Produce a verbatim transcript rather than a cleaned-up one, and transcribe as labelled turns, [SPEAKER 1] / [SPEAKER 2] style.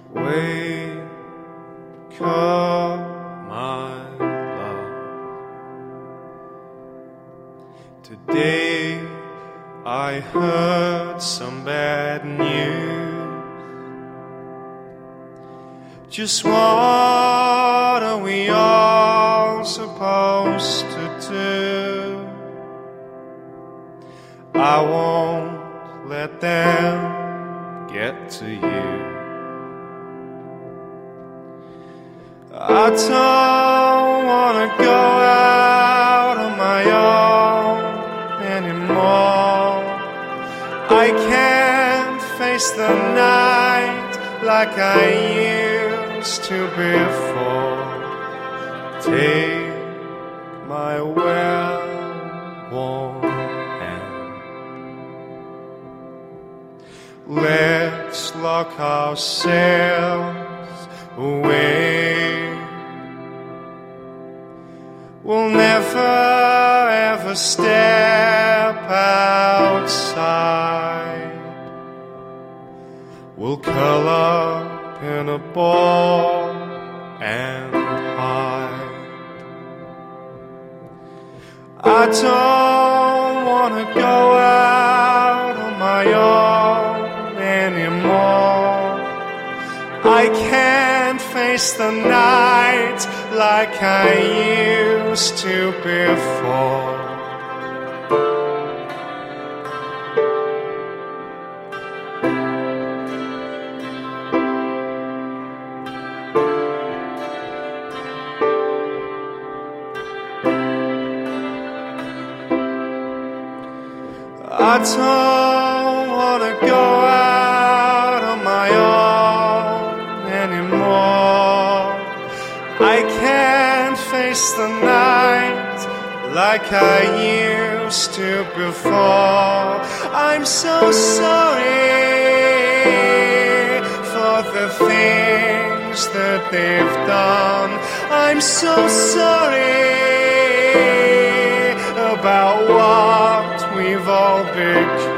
[SPEAKER 1] Wake up, my love. Today I heard some bad news. Just what are we all supposed to do? I won't let them get to you. I don't wanna go out on my own anymore. I can't face the night like I used to before. Take my well-worn hand. Let's lock ourselves away. We'll never ever step outside. We'll curl up in a ball and hide. I don't wanna go out on my own anymore. I can't face the night like I used to before. I don't wanna go out on my own anymore. I can't face the night like I used to before. I'm so sorry for the things that they've done. I'm so sorry about what we've all become.